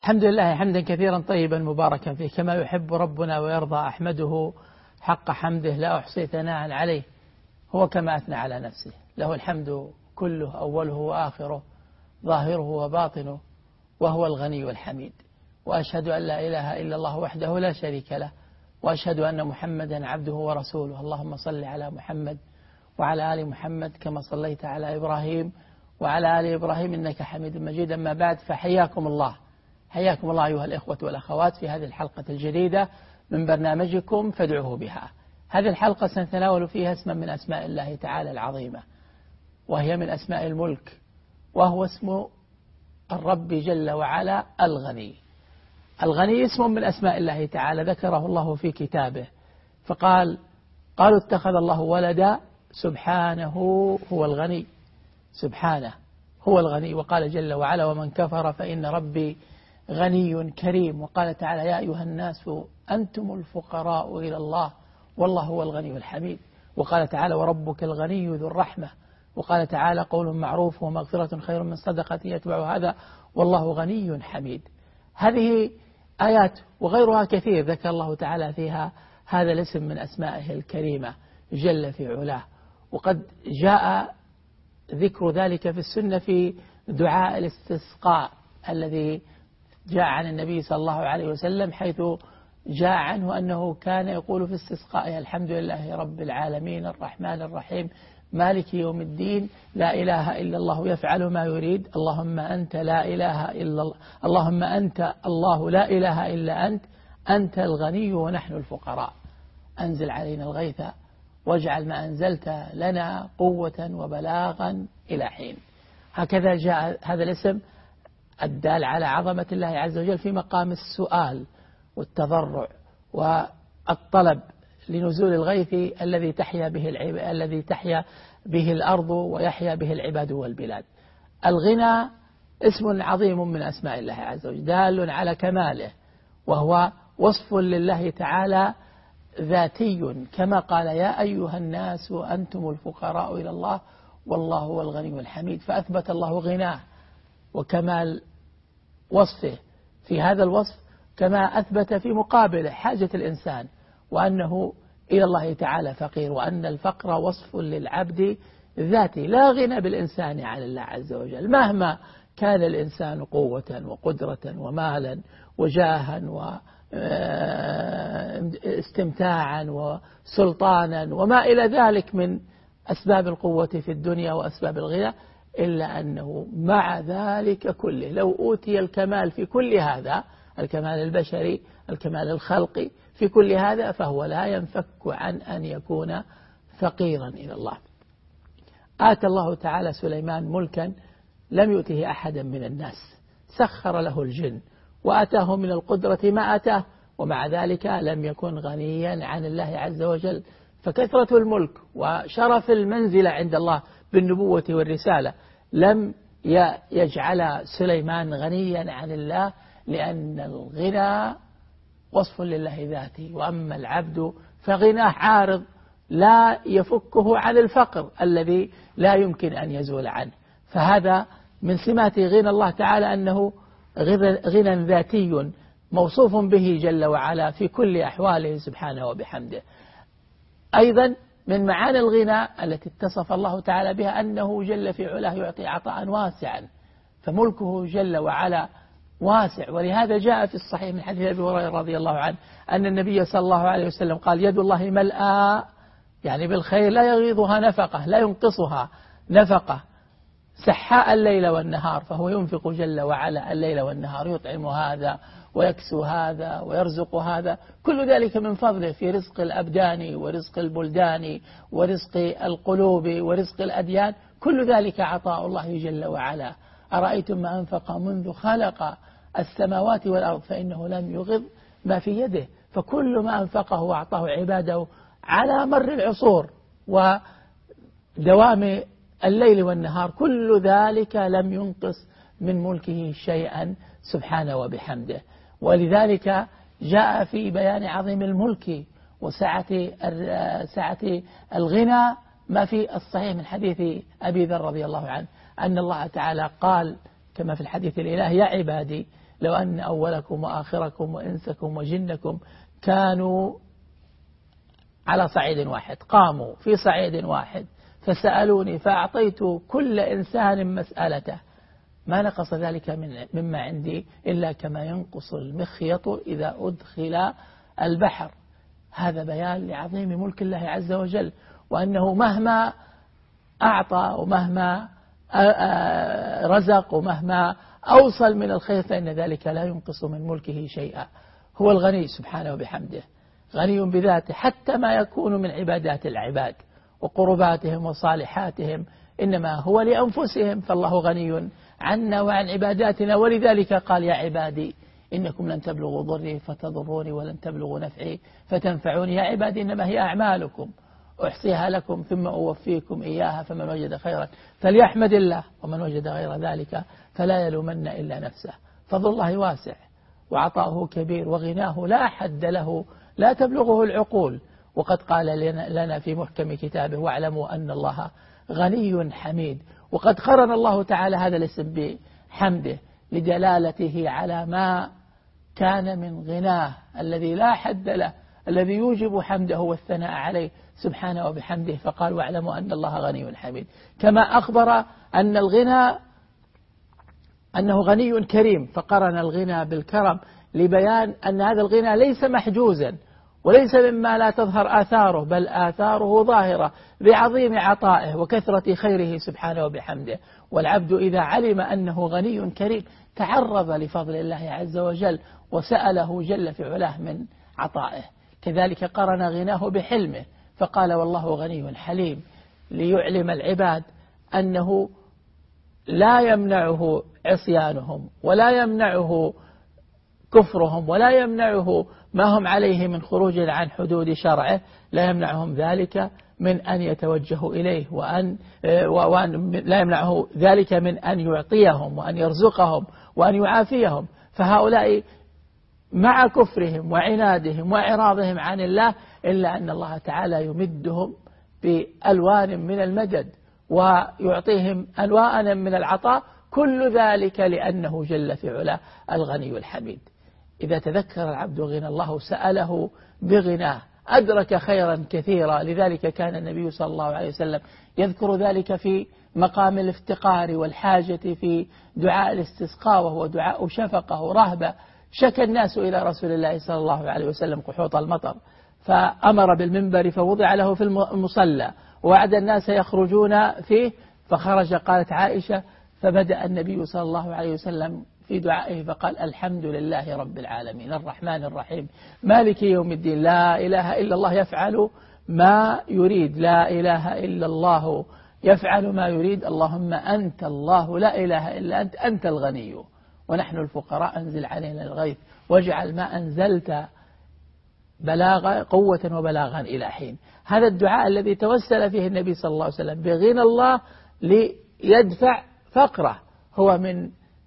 الحمد لله حمدا كثيرا طيبا مباركا فيه كما يحب ربنا ويرضى. أحمده حق حمده لا أحصي ثناء عليه، هو كما أثنى على نفسه. له الحمد كله أوله وآخره ظاهره وباطنه، وهو الغني الحميد. وأشهد أن لا إله إلا الله وحده لا شريك له، وأشهد أن محمدا عبده ورسوله. اللهم صل على محمد وعلى آل محمد كما صليت على إبراهيم وعلى آل إبراهيم إنك حميد مجيد. أما بعد، فحياكم الله، حياكم الله أيها الإخوة والأخوات في هذه الحلقة الجديدة من برنامجكم فادعوه بها. هذه الحلقة سنتناول فيها اسما من أسماء الله تعالى العظيمة، وهي من أسماء الملك، وهو اسم الرب جل وعلا الغني. الغني اسم من أسماء الله تعالى ذكره الله في كتابه، فقالوا اتخذ الله ولدا، سبحانه هو الغني، سبحانه هو الغني. وقال جل وعلا ومن كفر فإن ربي غني كريم. وقال تعالى يا أيها الناس أنتم الفقراء إلى الله والله هو الغني الحميد. وقال تعالى وربك الغني ذو الرحمة. وقال تعالى قول معروف ومغفرة خير من صدقة يتبع هذا والله غني حميد. هذه آيات وغيرها كثير ذكر الله تعالى فيها هذا الاسم من أسمائه الكريمة جل في علاه. وقد جاء ذكر ذلك في السنة في دعاء الاستسقاء الذي جاء عن النبي صلى الله عليه وسلم، حيث جاء عنه أنه كان يقول في استسقائه الحمد لله رب العالمين الرحمن الرحيم مالك يوم الدين لا إله إلا الله يفعل ما يريد اللهم أنت لا إله إلا الله، اللهم أنت الله لا إله إلا أنت، أنت الغني ونحن الفقراء، أنزل علينا الغيث واجعل ما أنزلت لنا قوة وبلاغا إلى حين. هكذا جاء هذا الاسم الدال على عظمة الله عز وجل في مقام السؤال والتضرع والطلب لنزول الغيث الذي تحيا به الأرض ويحيا به العباد والبلاد. الغنى اسم عظيم من أسماء الله عز وجل دال على كماله، وهو وصف لله تعالى ذاتي، كما قال يا أيها الناس أنتم الفقراء إلى الله والله هو الغني الحميد. فأثبت الله غناه وكمال وصفه في هذا الوصف، كما أثبت في مقابله حاجة الإنسان وأنه إلى الله تعالى فقير، وأن الفقر وصف للعبد ذاتي، لا غنى بالإنسان عن الله عز وجل مهما كان الإنسان قوة وقدرة ومالا وجاها واستمتاعا وسلطانا وما إلى ذلك من أسباب القوة في الدنيا وأسباب الغنى، إلا أنه مع ذلك كله لو أوتي الكمال في كل هذا، الكمال البشري الكمال الخلقي في كل هذا، فهو لا ينفك عن أن يكون فقيرا إلى الله. آتى الله تعالى سليمان ملكا لم يؤته أحدا من الناس، سخر له الجن وأتاه من القدرة ما أتاه، ومع ذلك لم يكن غنيا عن الله عز وجل. فكثرة الملك وشرف المنزلة عند الله بالنبوة والرسالة لم يجعل سليمان غنيا عن الله، لأن الغنى وصف لله ذاته، وأما العبد فغناه عارض لا يفكه عن الفقر الذي لا يمكن أن يزول عنه. فهذا من سمات غنى الله تعالى أنه غنى ذاتي موصوف به جل وعلا في كل أحواله سبحانه وبحمده. أيضا من معاني الغنى التي اتصف الله تعالى بها أنه جل في علاه يعطي عطاء واسعا، فملكه جل وعلا واسع. ولهذا جاء في الصحيح من حديث أبي هريرة رضي الله عنه أن النبي صلى الله عليه وسلم قال يد الله ملأى، يعني بالخير لا يغيضها نفقة، لا ينقصها نفقة، سحاء الليل والنهار، فهو ينفق جل وعلا الليل والنهار، يطعم هذا ويكسو هذا ويرزق هذا، كل ذلك من فضله في رزق الأبدان ورزق البلدان ورزق القلوب ورزق الأديان، كل ذلك عطاء الله جل وعلا. أرأيتم ما أنفق منذ خلق السماوات والأرض فإنه لم يغض ما في يده، فكل ما أنفقه وأعطاه عباده على مر العصور ودوام الليل والنهار، كل ذلك لم ينقص من ملكه شيئا سبحانه وبحمده. ولذلك جاء في بيان عظيم الملك وسعة الغنى ما في الصحيح من حديث أبي ذر رضي الله عنه أن الله تعالى قال كما في الحديث الإلهي يا عبادي لو أن أولكم وآخركم وإنسكم وجنكم كانوا على صعيد واحد، قاموا في صعيد واحد فسألوني فأعطيت كل إنسان مسألته ما نقص ذلك مما عندي إلا كما ينقص المخيط إذا أدخل البحر. هذا بيان لعظيم ملك الله عز وجل، وأنه مهما أعطى ومهما رزق ومهما أوصل من الخير فإن ذلك لا ينقص من ملكه شيئا. هو الغني سبحانه وبحمده، غني بذاته، حتى ما يكون من عبادات العباد وقرباتهم وصالحاتهم إنما هو لأنفسهم، فالله غني عنا وعن عباداتنا. ولذلك قال يا عبادي إنكم لن تبلغوا ضري فتضروني ولن تبلغوا نفعي فتنفعوني. يا عبادي إنما هي أعمالكم أحصيها لكم ثم أوفيكم إياها فمن وجد خيرا فليحمد الله ومن وجد غير ذلك فلا يلومن إلا نفسه. فضل الله واسع وعطاؤه كبير وغناه لا حد له لا تبلغه العقول. وقد قال لنا في محكم كتابه واعلموا أن الله غني حميد. وقد قرن الله تعالى هذا الاسم بحمده لدلالته على ما كان من غناه الذي لا حد له، الذي يوجب حمده والثناء عليه سبحانه وبحمده. فقال واعلموا أن الله غني حميد، كما أخبر أن الغنى أنه غني كريم، فقرن الغنى بالكرم لبيان أن هذا الغنى ليس محجوزا وليس مما لا تظهر آثاره، بل آثاره ظاهرة بعظيم عطائه وكثرة خيره سبحانه وبحمده. والعبد إذا علم أنه غني كريم تعرض لفضل الله عز وجل وسأله جل في علاه من عطائه. كذلك قرن غناه بحلمه فقال والله غني حليم، ليعلم العباد أنه لا يمنعه عصيانهم ولا يمنعه كفرهم ولا يمنعه ما هم عليه من خروج عن حدود شرعه، لا يمنعهم ذلك من أن يتوجهوا إليه وأن لا يمنعه ذلك من أن يعطيهم وأن يرزقهم وأن يعافيهم. فهؤلاء مع كفرهم وعنادهم وإعراضهم عن الله إلا أن الله تعالى يمدهم بألوان من المدد ويعطيهم ألوانا من العطاء، كل ذلك لأنه جل في علاه الغني الحميد. إذا تذكر العبد غنى الله سأله بغناه أدرك خيرا كثيرا. لذلك كان النبي صلى الله عليه وسلم يذكر ذلك في مقام الافتقار والحاجة في دعاء الاستسقاء، وهو دعاء شفقة ورهبة. شكى الناس إلى رسول الله صلى الله عليه وسلم قحوط المطر فأمر بالمنبر فوضع له في المصلى ووعد الناس يخرجون فيه فخرج. قالت عائشة فبدأ النبي صلى الله عليه وسلم في دعائه فقال الحمد لله رب العالمين الرحمن الرحيم مالك يوم الدين لا إله إلا الله يفعل ما يريد، لا إله إلا الله يفعل ما يريد، اللهم أنت الله لا إله إلا أنت، أنت الغني ونحن الفقراء، أنزل علينا الغيث واجعل ما أنزلت بلاغا قوة وبلاغا إلى حين. هذا الدعاء الذي توسل فيه النبي صلى الله عليه وسلم بغنى الله ليدفع فقره هو من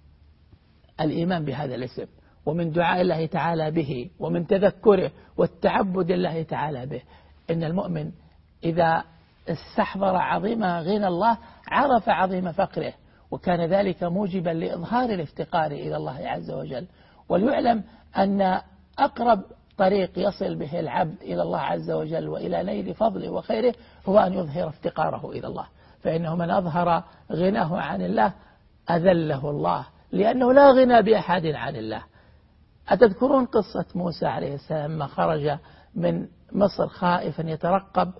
الإيمان بهذا الاسم ومن دعاء الله تعالى به ومن تذكره والتعبد الله تعالى به. إن المؤمن إذا استحضر عظيم غنى الله عرف عظيم فقره، وكان ذلك موجبا لإظهار الافتقار إلى الله عز وجل. وليعلم أن أقرب طريق يصل به العبد إلى الله عز وجل وإلى نيل فضله وخيره هو أن يظهر افتقاره إلى الله، فإنه من أظهر غناه عن الله أذله الله، لأنه لا غنى بأحد عن الله. أتذكرون قصة موسى عليه السلام ما خرج من مصر خائفا يترقب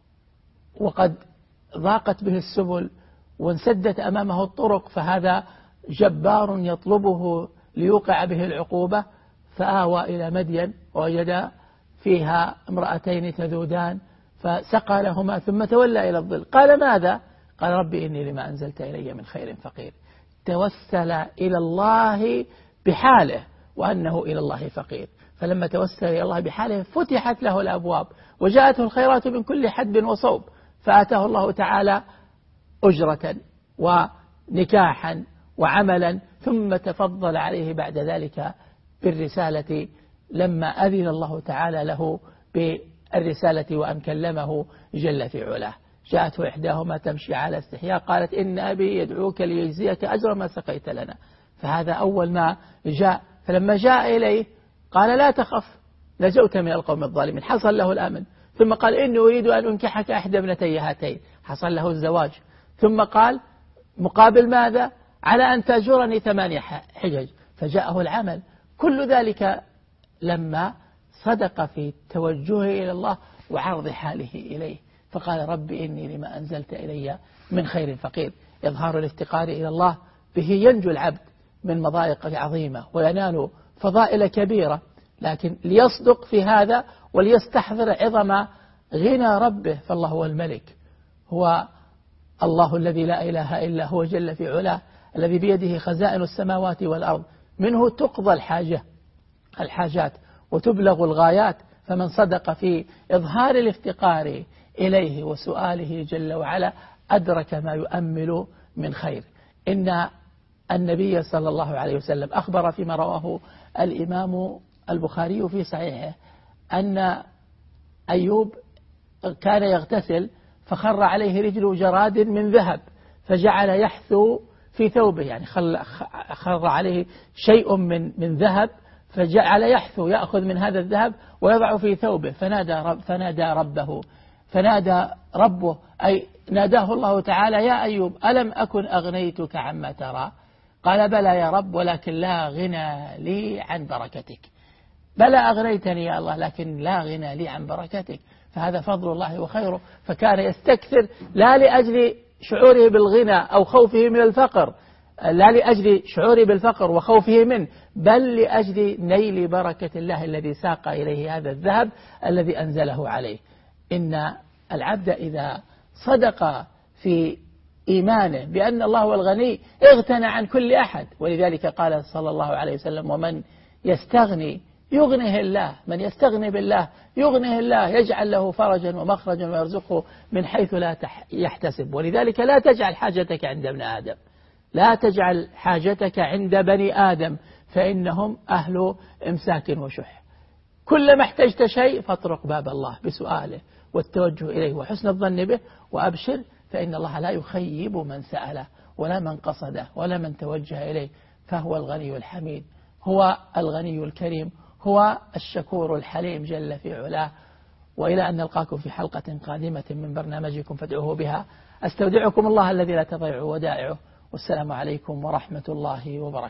وقد ضاقت به السبل وانسدت أمامه الطرق، فهذا جبار يطلبه ليوقع به العقوبة، فآوى إلى مدين ووجد فيها امرأتين تذودان فسقى لهما ثم تولى إلى الظل. قال ماذا؟ قال ربي إني لما أنزلت إلي من خير فقير. توسل إلى الله بحاله وأنه إلى الله فقير، فلما توسل إلى الله بحاله فتحت له الأبواب وجاءته الخيرات من كل حدب وصوب، فآتاه الله تعالى أجرة ونكاحا وعملا، ثم تفضل عليه بعد ذلك بالرسالة لما أذن الله تعالى له بالرسالة وأن كلمه جل في علاه. جاءته إحداهما تمشي على استحياء قالت إن أبي يدعوك ليجزيك أجر ما سقيت لنا، فهذا أول ما جاء. فلما جاء إليه قال لا تخف نجوت من القوم الظالمين، حصل له الأمن. ثم قال إني أريد أن أنكحك إحدى ابنتي هاتين، حصل له الزواج. ثم قال مقابل ماذا؟ على أن تأجرني 8 حجج، فجاءه العمل. كل ذلك لما صدق في توجهه إلى الله وعرض حاله إليه، فقال رب إني لما أنزلت إلي من خير فقير. إظهار الافتقار إلى الله به ينجو العبد من مضايق عظيمة وينال فضائل كبيرة، لكن ليصدق في هذا وليستحضر عظم غنى ربه. فالله هو الملك، هو الله الذي لا إله إلا هو جل في علاه، الذي بيده خزائن السماوات والأرض، منه تقضى الحاجات وتبلغ الغايات. فمن صدق في إظهار الافتقار إليه وسؤاله جل وعلا أدرك ما يؤمل من خير. إن النبي صلى الله عليه وسلم أخبر فيما رواه الإمام البخاري في صحيحه أن أيوب كان يغتسل فخر عليه رجل جراد من ذهب فجعل يحثو في ثوبه، يعني خر عليه شيء من ذهب فجعل يحثو يأخذ من هذا الذهب ويضع في ثوبه. فنادى ربه أي ناداه الله تعالى يا أيوب ألم أكن أغنيتك عما ترى؟ قال بلى يا رب ولكن لا غنى لي عن بركتك. بلى أغنيتني يا الله لكن لا غنى لي عن بركتك. فهذا فضل الله وخيره. فكان يستكثر لا لأجل شعوره بالغنى أو خوفه من الفقر، لا لأجل شعوره بالفقر وخوفه منه، بل لأجل نيل بركة الله الذي ساق إليه هذا الذهب الذي أنزله عليه. إن العبد إذا صدق في إيمانه بأن الله هو الغني اغتنى عن كل أحد. ولذلك قال صلى الله عليه وسلم ومن يستغني يغنه الله، من يستغني بالله يغنه الله، يجعل له فرجا ومخرجا ويرزقه من حيث لا يحتسب. ولذلك لا تجعل حاجتك عند ابن آدم، لا تجعل حاجتك عند بني آدم فإنهم أهل إمساك وشح. كلما احتجت شيء فاطرق باب الله بسؤاله والتوجه إليه وحسن الظن به، وأبشر فإن الله لا يخيب من سأله ولا من قصده ولا من توجه إليه. فهو الغني الحميد، هو الغني الكريم، هو الشكور الحليم جل في علاه. وإلى أن نلقاكم في حلقة قادمة من برنامجكم فادعوه بها. أستودعكم الله الذي لا تضيع ودائعه، والسلام عليكم ورحمة الله وبركاته.